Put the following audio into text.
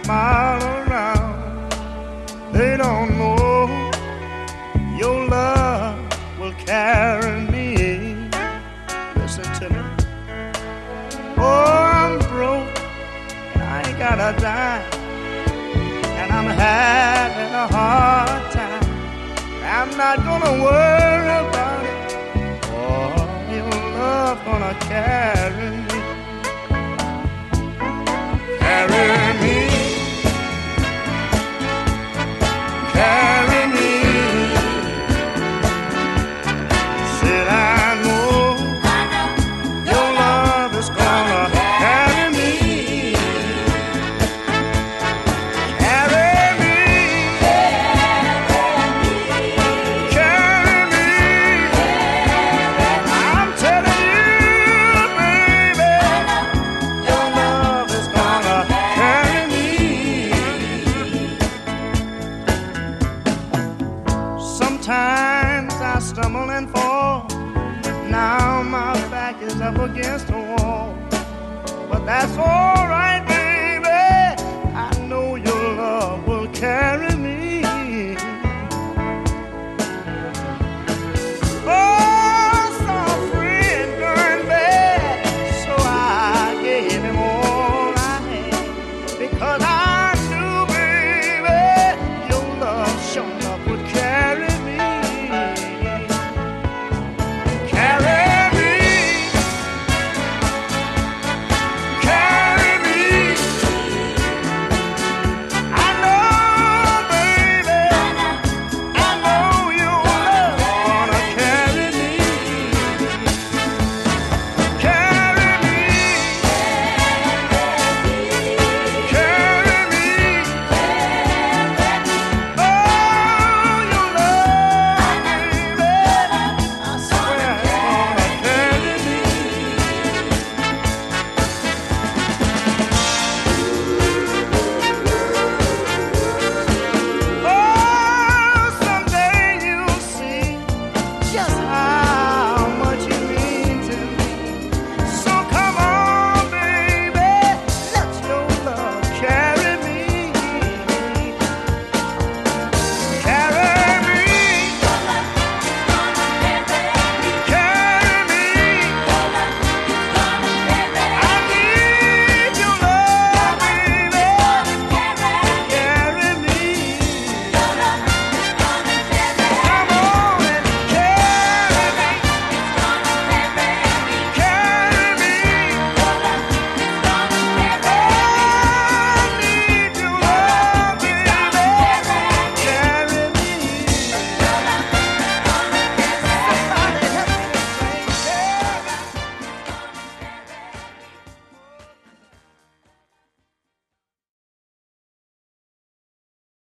mile around. They don't know your love will carry me. Listen to me. Oh, I'm broke and I ain't got a dime, and I'm having a hard time. I'm not gonna worry about it. Oh, your love gonna carry me. Carry me. Carry me. Said I know your love is gonna carry me. Carry me. Carry me. I'm telling you, baby, your love is gonna carry me. Sometimes I stumble and fall. Now my back is up against the wall, but that's all